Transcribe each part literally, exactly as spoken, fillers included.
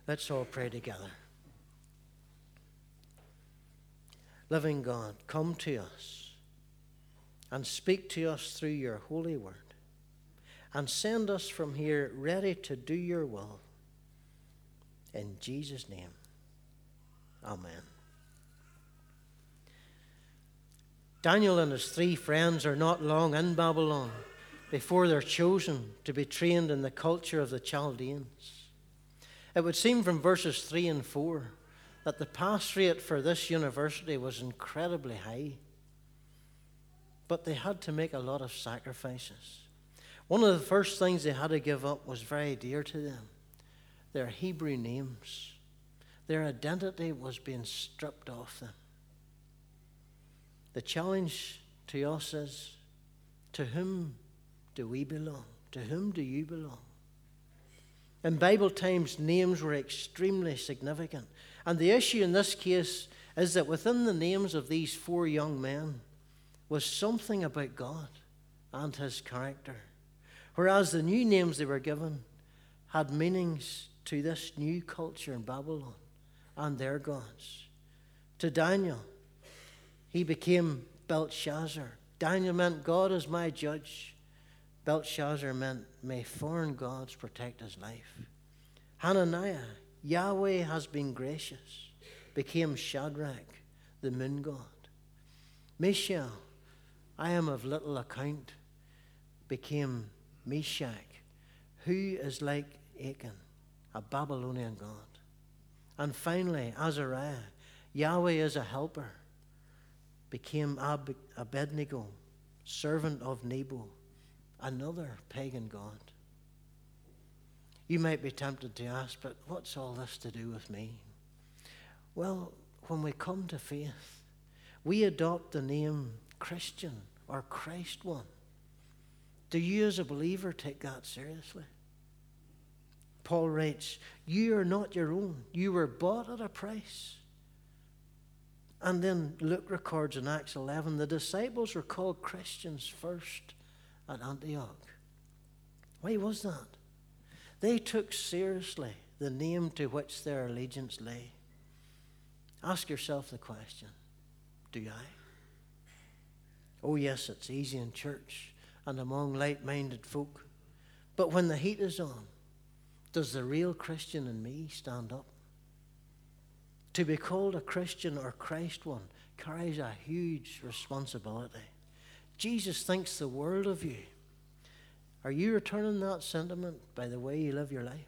Let's all pray together. Living God, come to us and speak to us through your holy word, and send us from here ready to do your will. In Jesus' name, amen. Daniel and his three friends are not long in Babylon before they're chosen to be trained in the culture of the Chaldeans. It would seem from verses three and four that the pass rate for this university was incredibly high. But they had to make a lot of sacrifices. One of the first things they had to give up was very dear to them: their Hebrew names. Their identity was being stripped off them. The challenge to us is, to whom do we belong? To whom do you belong? In Bible times, names were extremely significant. And the issue in this case is that within the names of these four young men was something about God and his character. Whereas the new names they were given had meanings to this new culture in Babylon and their gods. To Daniel, he became Belshazzar. Daniel meant God is my judge. Belshazzar meant may foreign gods protect his life. Hananiah, Yahweh has been gracious, became Shadrach, the moon god. Mishael, I am of little account, became Meshach, who is like Achan, a Babylonian god. And finally, Azariah, Yahweh is a helper, became Ab- Abednego, servant of Nebo, another pagan god. You might be tempted to ask, but what's all this to do with me? Well, when we come to faith, we adopt the name Christian or Christ one. Do you as a believer take that seriously? Paul writes, you are not your own. You were bought at a price. And then Luke records in Acts eleven, the disciples were called Christians first at Antioch. Why was that? They took seriously the name to which their allegiance lay. Ask yourself the question, do I? Oh yes, it's easy in church and among like-minded folk. But when the heat is on, does the real Christian in me stand up? To be called a Christian or Christ one carries a huge responsibility. Jesus thinks the world of you. Are you returning that sentiment by the way you live your life?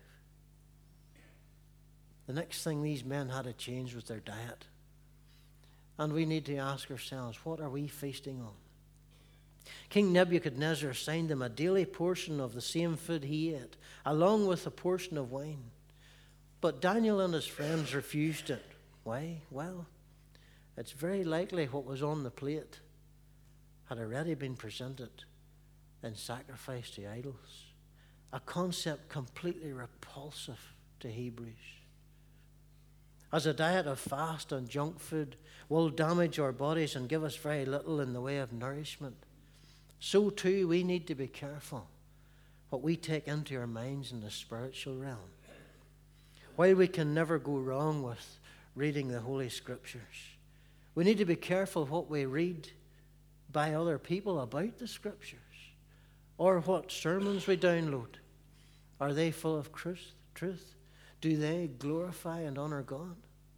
The next thing these men had to change was their diet. And we need to ask ourselves, what are we feasting on? King Nebuchadnezzar assigned them a daily portion of the same food he ate, along with a portion of wine. But Daniel and his friends refused it. Why? Well, it's very likely what was on the plate had already been presented in sacrifice to idols, a concept completely repulsive to Hebrews. As a diet of fast and junk food will damage our bodies and give us very little in the way of nourishment, so too we need to be careful what we take into our minds in the spiritual realm. While we can never go wrong with reading the Holy Scriptures, we need to be careful what we read by other people about the Scriptures, or what sermons we download. Are they full of truth? Truth? Do they glorify and honor God?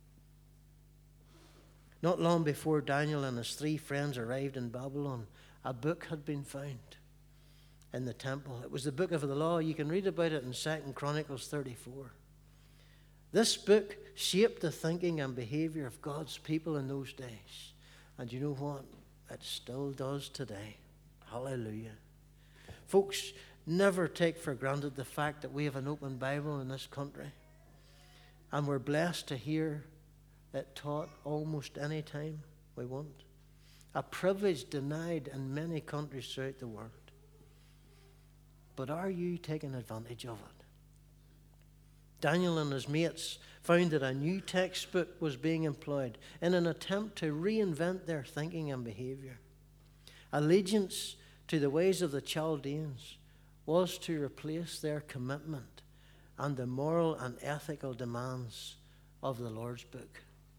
Not long before Daniel and his three friends arrived in Babylon, a book had been found in the temple. It was the book of the law. You can read about it in Second Chronicles thirty-four. This book shaped the thinking and behavior of God's people in those days. And you know what? It still does today. Hallelujah. Folks, never take for granted the fact that we have an open Bible in this country. And we're blessed to hear it taught almost any time we want. A privilege denied in many countries throughout the world. But are you taking advantage of it? Daniel and his mates found that a new textbook was being employed in an attempt to reinvent their thinking and behavior. Allegiance to the ways of the Chaldeans was to replace their commitment and the moral and ethical demands of the Lord's book.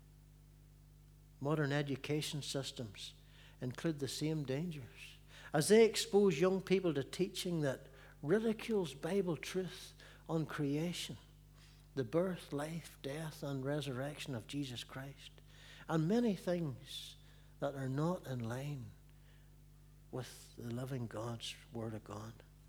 Modern education systems include the same dangers as they expose young people to teaching that ridicules Bible truth on creation, the birth, life, death, and resurrection of Jesus Christ, and many things that are not in line with the living God's Word of God.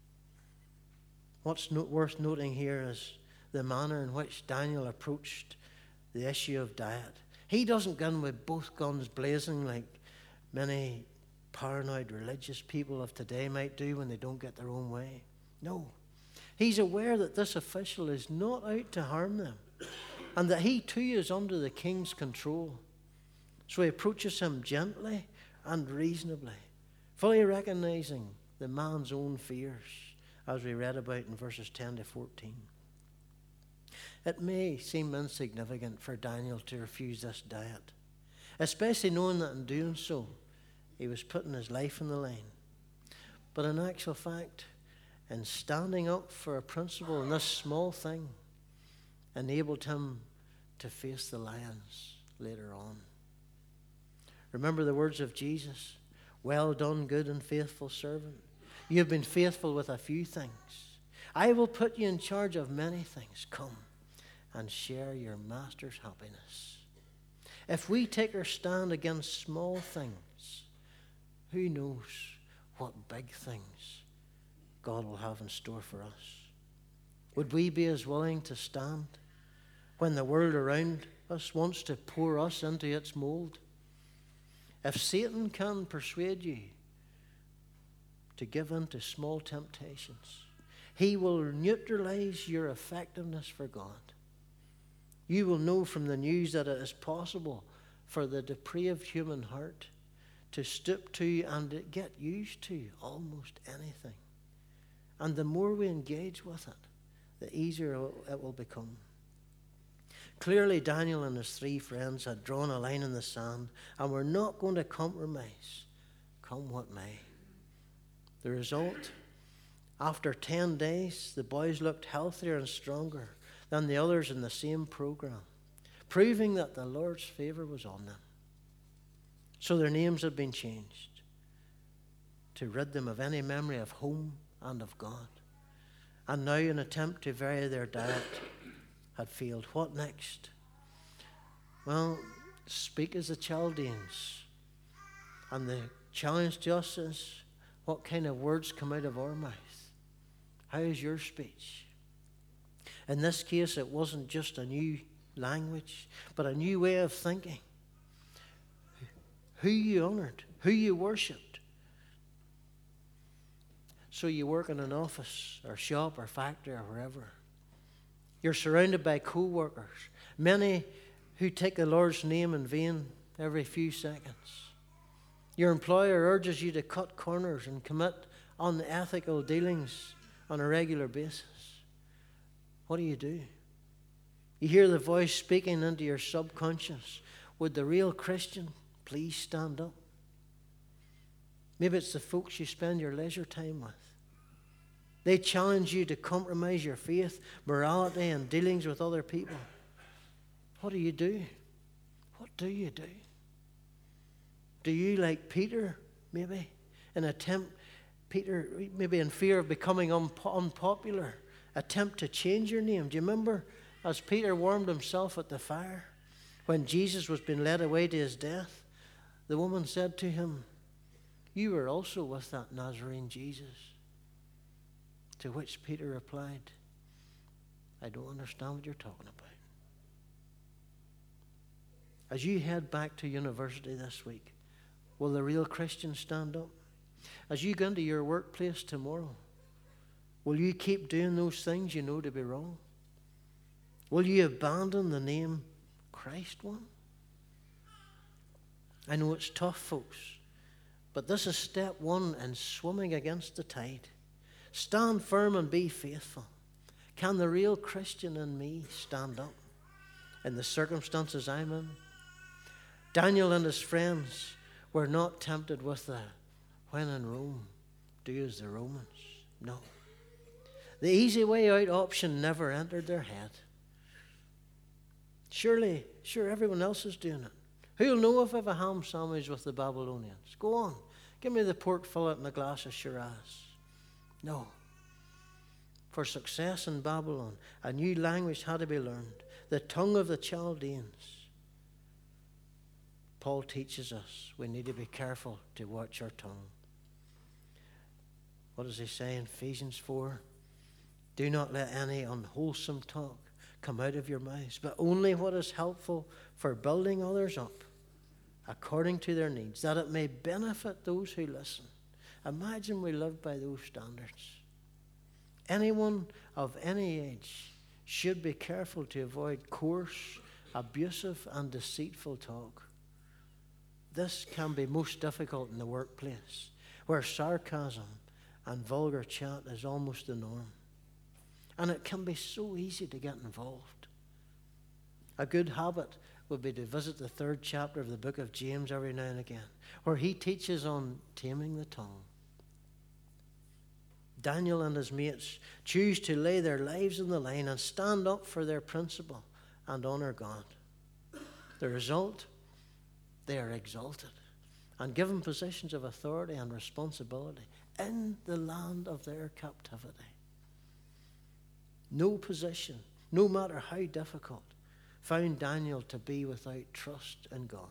What's not worth noting here is the manner in which Daniel approached the issue of diet. He doesn't go in with both guns blazing like many paranoid religious people of today might do when they don't get their own way. No. He's aware that this official is not out to harm them and that he too is under the king's control. So he approaches him gently and reasonably, fully recognizing the man's own fears, as we read about in verses ten to fourteen. It may seem insignificant for Daniel to refuse this diet, especially knowing that in doing so, he was putting his life on the line. But in actual fact, in standing up for a principle in this small thing, enabled him to face the lions later on. Remember the words of Jesus, "Well done, good and faithful servant. You have been faithful with a few things. I will put you in charge of many things. Come and share your master's happiness." If we take our stand against small things, who knows what big things God will have in store for us? Would we be as willing to stand when the world around us wants to pour us into its mold? If Satan can persuade you to give in to small temptations, he will neutralize your effectiveness for God. You will know from the news that it is possible for the depraved human heart to stoop to and get used to almost anything. And the more we engage with it, the easier it will become. Clearly, Daniel and his three friends had drawn a line in the sand and were not going to compromise, come what may. The result, after ten days, the boys looked healthier and stronger than the others in the same program, proving that the Lord's favor was on them. So their names had been changed to rid them of any memory of home and of God. And now an attempt to vary their diet had failed. What next? Well, speak as the Chaldeans. And the challenge to us is, what kind of words come out of our mouth? How is your speech? In this case, it wasn't just a new language, but a new way of thinking. Who you honored, who you worshipped. So you work in an office or shop or factory or wherever. You're surrounded by co-workers, many who take the Lord's name in vain every few seconds. Your employer urges you to cut corners and commit unethical dealings on a regular basis. What do you do? You hear the voice speaking into your subconscious. Would the real Christian please stand up? Maybe it's the folks you spend your leisure time with. They challenge you to compromise your faith, morality, and dealings with other people. What do you do? What do you do? Do you, like Peter, maybe, in attempt, Peter, maybe in fear of becoming unpo- unpopular, attempt to change your name? Do you remember as Peter warmed himself at the fire when Jesus was being led away to his death? The woman said to him, "You were also with that Nazarene Jesus." To which Peter replied, "I don't understand what you're talking about." As you head back to university this week, will the real Christian stand up? As you go into your workplace tomorrow, will you keep doing those things you know to be wrong? Will you abandon the name Christ one? I know it's tough, folks, but this is step one in swimming against the tide. Stand firm and be faithful. Can the real Christian in me stand up in the circumstances I'm in? Daniel and his friends were not tempted with the "when in Rome, do as the Romans." No. The easy way out option never entered their head. Surely, sure, everyone else is doing it. Who'll know if I've a ham sandwich with the Babylonians? Go on, give me the pork fillet and a glass of Shiraz. No. For success in Babylon, a new language had to be learned, the tongue of the Chaldeans. Paul teaches us we need to be careful to watch our tongue. What does he say in Ephesians four? Do not let any unwholesome talk come out of your mouths, but only what is helpful for building others up according to their needs, that it may benefit those who listen. Imagine we lived by those standards. Anyone of any age should be careful to avoid coarse, abusive, and deceitful talk. This can be most difficult in the workplace, where sarcasm and vulgar chat is almost the norm. And it can be so easy to get involved. A good habit would be to visit the third chapter of the book of James every now and again, where he teaches on taming the tongue. Daniel and his mates choose to lay their lives on the line and stand up for their principle and honor God. The result, they are exalted and given positions of authority and responsibility in the land of their captivity. No position, no matter how difficult, found Daniel to be without trust in God.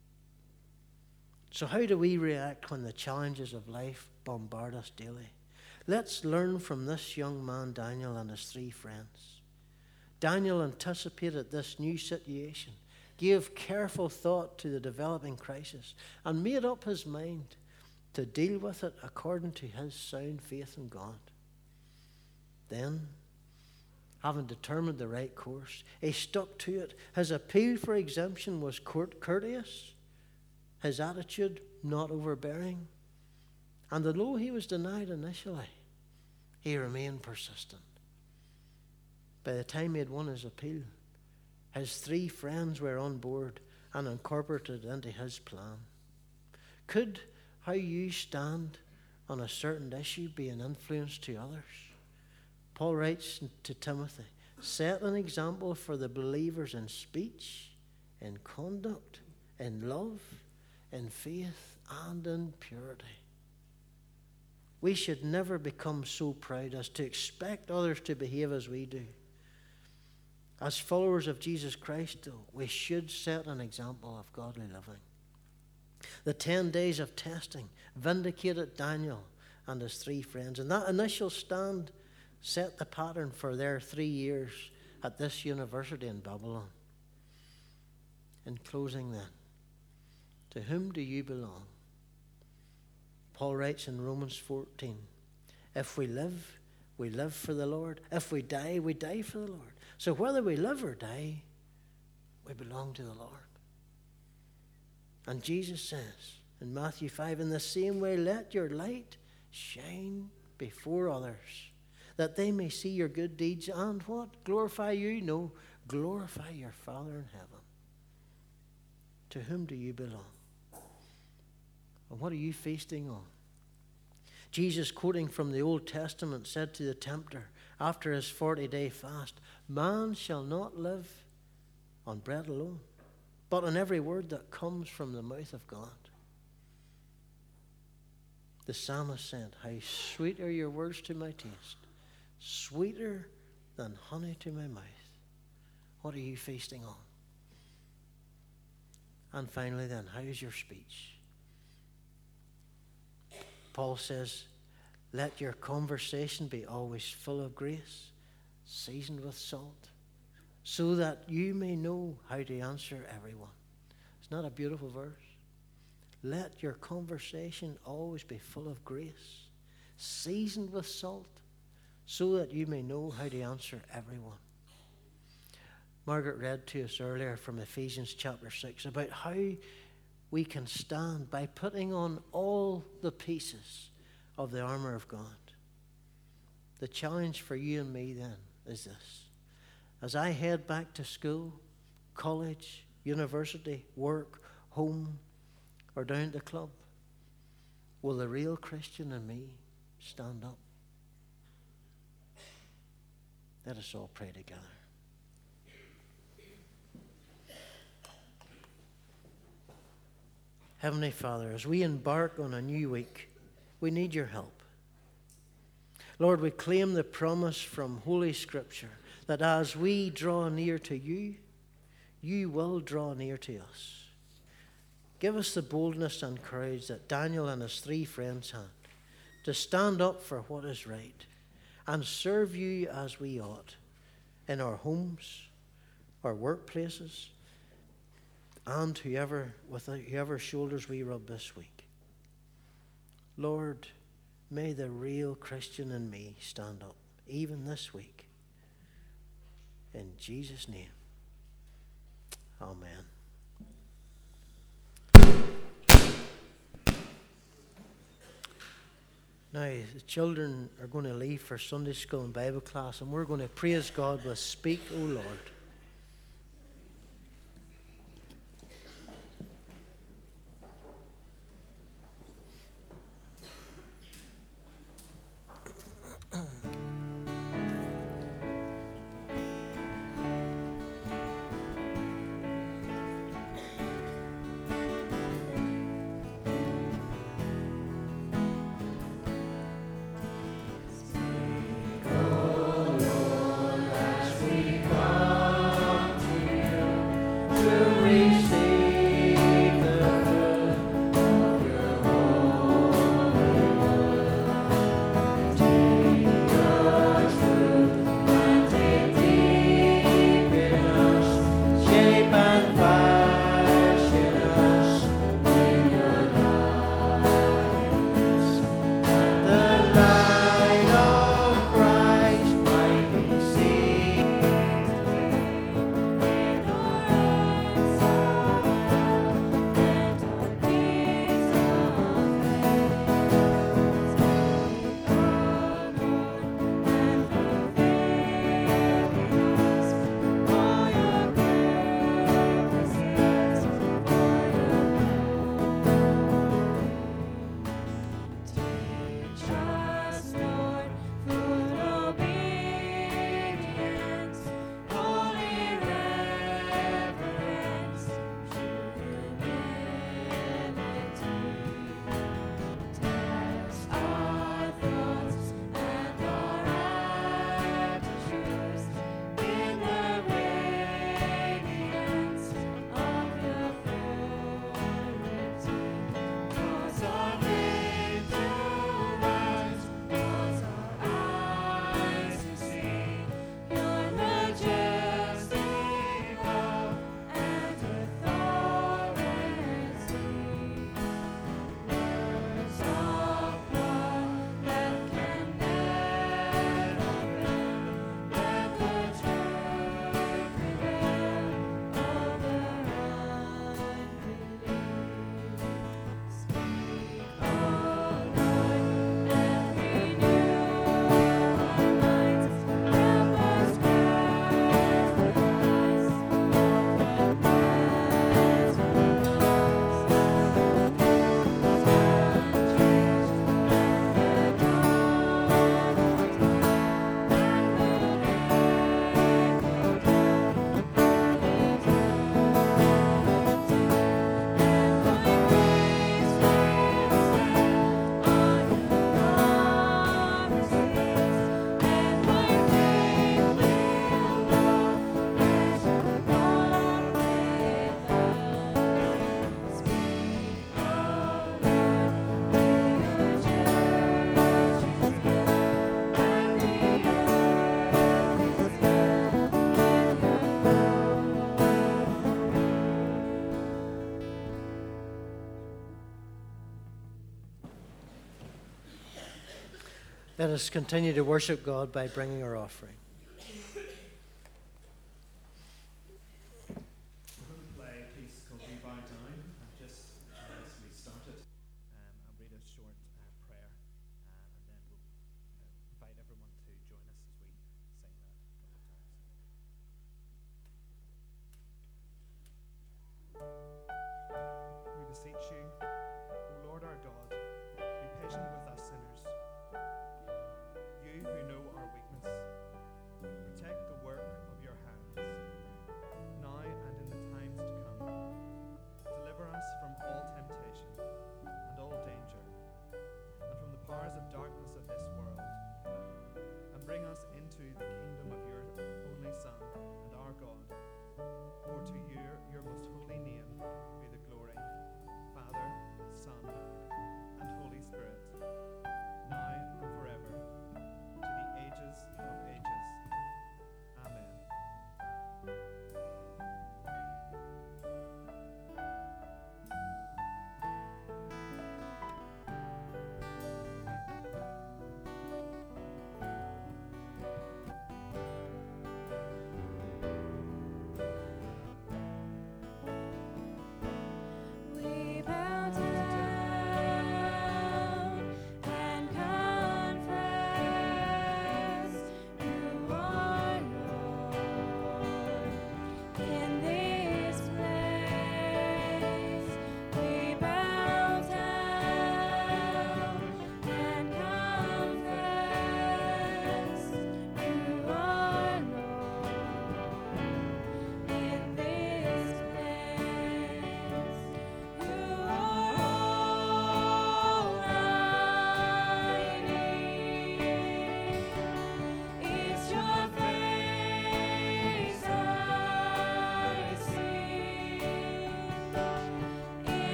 So how do we react when the challenges of life bombard us daily? Let's learn from this young man, Daniel, and his three friends. Daniel anticipated this new situation, gave careful thought to the developing crisis, and made up his mind to deal with it according to his sound faith in God. Then, having determined the right course, he stuck to it. His appeal for exemption was courteous, his attitude not overbearing, and although he was denied initially, he remained persistent. By the time he had won his appeal, his three friends were on board and incorporated into his plan. Could how you stand on a certain issue be an influence to others? Paul writes to Timothy, set an example for the believers in speech, in conduct, in love, in faith, and in purity. We should never become so proud as to expect others to behave as we do. As followers of Jesus Christ, though, we should set an example of godly living. The ten days of testing vindicated Daniel and his three friends, and that initial stand set the pattern for their three years at this university in Babylon. In closing then, to whom do you belong? Paul writes in Romans fourteen, if we live, we live for the Lord. If we die, we die for the Lord. So whether we live or die, we belong to the Lord. And Jesus says in Matthew five, in the same way, let your light shine before others, that they may see your good deeds and what? Glorify you? No, glorify your Father in heaven. To whom do you belong? And what are you feasting on? Jesus, quoting from the Old Testament, said to the tempter after his forty-day fast, man shall not live on bread alone, but on every word that comes from the mouth of God. The psalmist said, how sweet are your words to my taste, sweeter than honey to my mouth. What are you feasting on? And finally then, how is your speech? Paul says, let your conversation be always full of grace, seasoned with salt, so that you may know how to answer everyone. It's not a beautiful verse? Let your conversation always be full of grace, seasoned with salt, so that you may know how to answer everyone. Margaret read to us earlier from Ephesians chapter six about how we can stand by putting on all the pieces of the armor of God. The challenge for you and me then is this. As I head back to school, college, university, work, home, or down to the club, will the real Christian in me stand up? Let us all pray together. Heavenly Father, as we embark on a new week, we need your help. Lord, we claim the promise from Holy Scripture that as we draw near to you, you will draw near to us. Give us the boldness and courage that Daniel and his three friends had to stand up for what is right and serve you as we ought in our homes, our workplaces, and whoever with whoever shoulders we rub this week. Lord, may the real Christian in me stand up, even this week. In Jesus' name, amen. Now, the children are going to leave for Sunday school and Bible class, and we're going to praise God with Speak, O Lord. Let us continue to worship God by bringing our offering.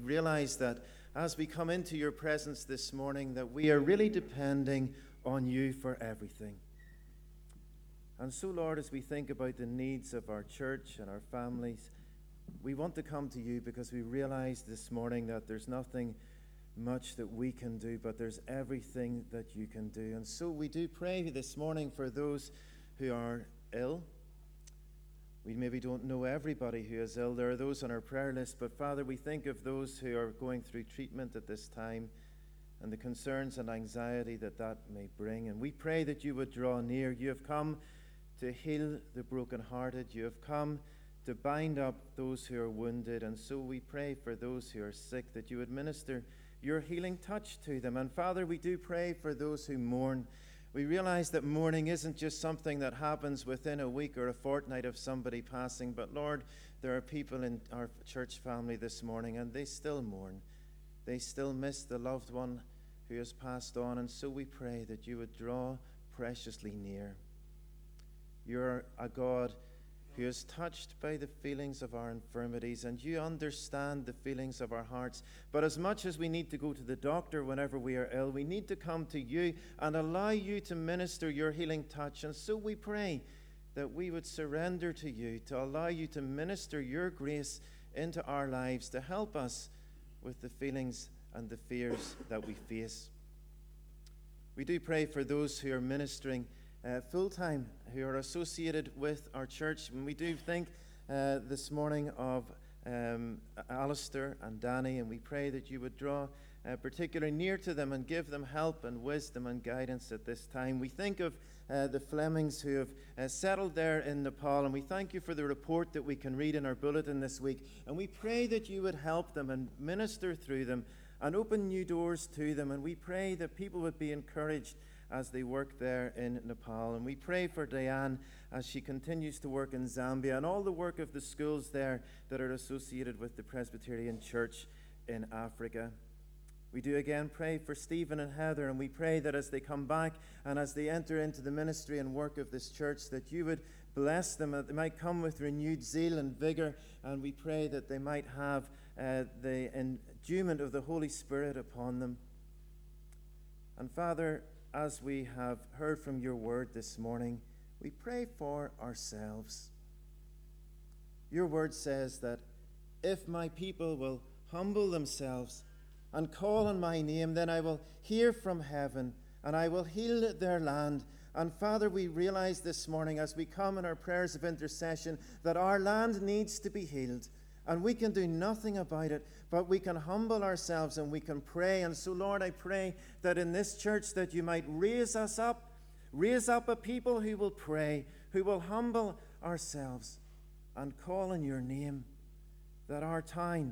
realize that as we come into your presence this morning, that we are really depending on you for everything. And so, Lord, as we think about the needs of our church and our families, we want to come to you because we realize this morning that there's nothing much that we can do, but there's everything that you can do. And so we do pray this morning for those who are ill. We maybe don't know everybody who is ill. There are those on our prayer list, but Father, we think of those who are going through treatment at this time and the concerns and anxiety that that may bring. And we pray that you would draw near. You have come to heal the brokenhearted. You have come to bind up those who are wounded. And so we pray for those who are sick, that you would minister your healing touch to them. And Father, we do pray for those who mourn. We realize that mourning isn't just something that happens within a week or a fortnight of somebody passing, but Lord, there are people in our church family this morning and they still mourn. They still miss the loved one who has passed on. And so we pray that you would draw preciously near. You're a God who is touched by the feelings of our infirmities, and you understand the feelings of our hearts. But as much as we need to go to the doctor whenever we are ill, we need to come to you and allow you to minister your healing touch. And so we pray that we would surrender to you, to allow you to minister your grace into our lives, to help us with the feelings and the fears that we face. We do pray for those who are ministering Uh, full-time, who are associated with our church. And we do think uh, this morning of um, Alistair and Danny, and we pray that you would draw uh, particularly near to them and give them help and wisdom and guidance at this time. We think of uh, the Flemings who have uh, settled there in Nepal, and we thank you for the report that we can read in our bulletin this week. And we pray that you would help them and minister through them and open new doors to them. And we pray that people would be encouraged as they work there in Nepal. And we pray for Diane as she continues to work in Zambia and all the work of the schools there that are associated with the Presbyterian Church in Africa. We do again pray for Stephen and Heather, and we pray that as they come back and as they enter into the ministry and work of this church, that you would bless them, that they might come with renewed zeal and vigor, and we pray that they might have uh, the endowment of the Holy Spirit upon them. And Father, as we have heard from your word this morning, we pray for ourselves. Your word says that if my people will humble themselves and call on my name, then I will hear from heaven and I will heal their land. And Father, we realize this morning as we come in our prayers of intercession that our land needs to be healed. And we can do nothing about it, but we can humble ourselves and we can pray. And so, Lord, I pray that in this church that you might raise us up, raise up a people who will pray, who will humble ourselves and call on your name, that our town,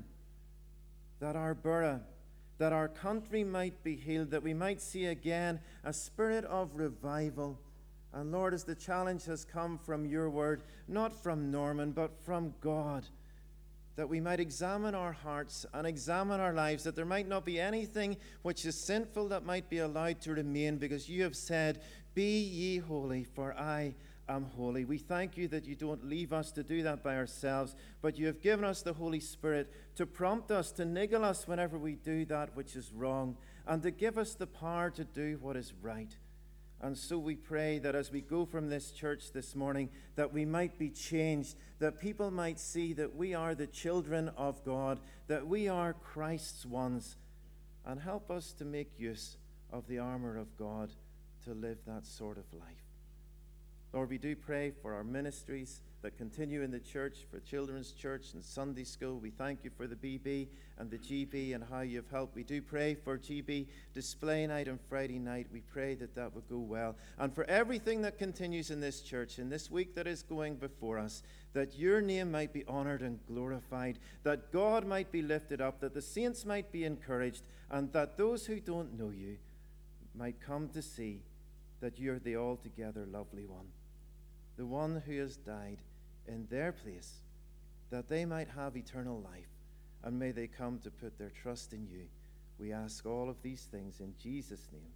that our borough, that our country might be healed, that we might see again a spirit of revival. And Lord, as the challenge has come from your word, not from Norman, but from God, that we might examine our hearts and examine our lives, that there might not be anything which is sinful that might be allowed to remain, because you have said, be ye holy, for I am holy. We thank you that you don't leave us to do that by ourselves, but you have given us the Holy Spirit to prompt us, to niggle us whenever we do that which is wrong, and to give us the power to do what is right. And so we pray that as we go from this church this morning, that we might be changed, that people might see that we are the children of God, that we are Christ's ones, and help us to make use of the armor of God to live that sort of life. Lord, we do pray for our ministries that continue in the church, for Children's Church and Sunday School. We thank you for the B B and the G B and how you've helped. We do pray for G B display night on Friday night. We pray that that would go well. And for everything that continues in this church, in this week that is going before us, that your name might be honored and glorified, that God might be lifted up, that the saints might be encouraged, and that those who don't know you might come to see that you're the altogether lovely one, the one who has died in their place, that they might have eternal life, and may they come to put their trust in you. We ask all of these things in Jesus' name.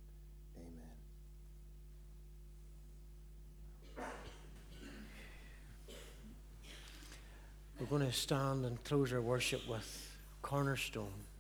Amen. We're going to stand and close our worship with Cornerstone.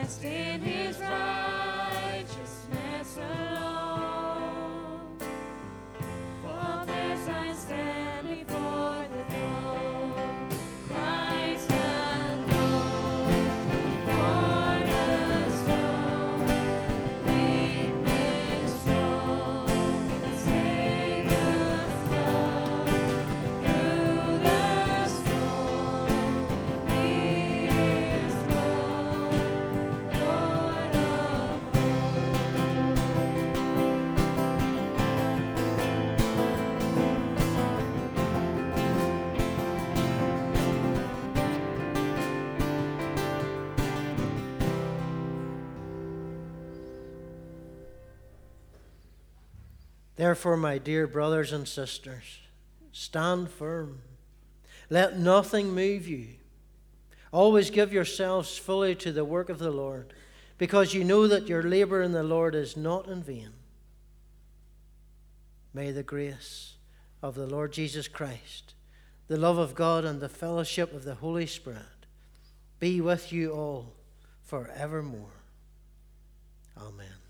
rest in his righteousness alone. Faultless I stand before the throne, Christ alone, cornerstone, weakness strong, the Savior's love, through the storm, He is Lord, Lord of Therefore, my dear brothers and sisters, stand firm. Let nothing move you. Always give yourselves fully to the work of the Lord, because you know that your labor in the Lord is not in vain. May the grace of the Lord Jesus Christ, the love of God, and the fellowship of the Holy Spirit be with you all forevermore. Amen.